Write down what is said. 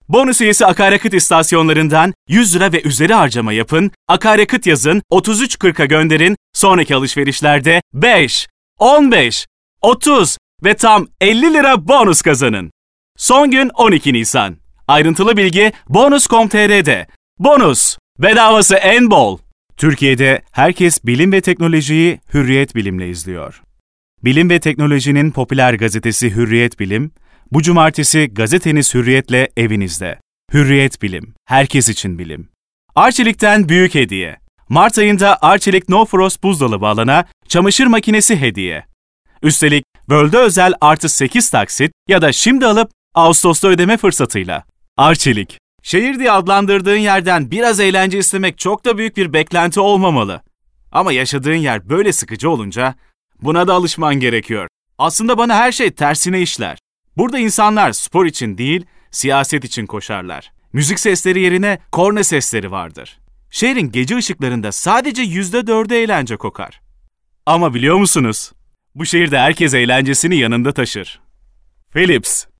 Bonus üyesi akaryakıt istasyonlarından 100 lira ve üzeri harcama yapın, akaryakıt yazın, 3340'a gönderin, sonraki alışverişlerde 5, 15, 30 ve tam 50 lira bonus kazanın. Son gün 12 Nisan. Ayrıntılı bilgi bonus.com.tr'de. Bonus, bedavası en bol. Türkiye'de herkes bilim ve teknolojiyi Hürriyet Bilim'le izliyor. Bilim ve teknolojinin popüler gazetesi Hürriyet Bilim, bu cumartesi gazeteniz Hürriyet'le evinizde. Hürriyet Bilim, herkes için bilim. Arçelik'ten büyük hediye. Mart ayında Arçelik No Frost buzdolabı alana çamaşır makinesi hediye. Üstelik World'e özel artı 8 taksit ya da şimdi alıp Ağustos'ta ödeme fırsatıyla. Arçelik, şehir diye adlandırdığın yerden biraz eğlence istemek çok da büyük bir beklenti olmamalı. Ama yaşadığın yer böyle sıkıcı olunca buna da alışman gerekiyor. Aslında bana her şey tersine işler. Burada insanlar spor için değil, siyaset için koşarlar. Müzik sesleri yerine korna sesleri vardır. Şehrin gece ışıklarında sadece %4'ü eğlence kokar. Ama biliyor musunuz? Bu şehirde herkes eğlencesini yanında taşır. Philips,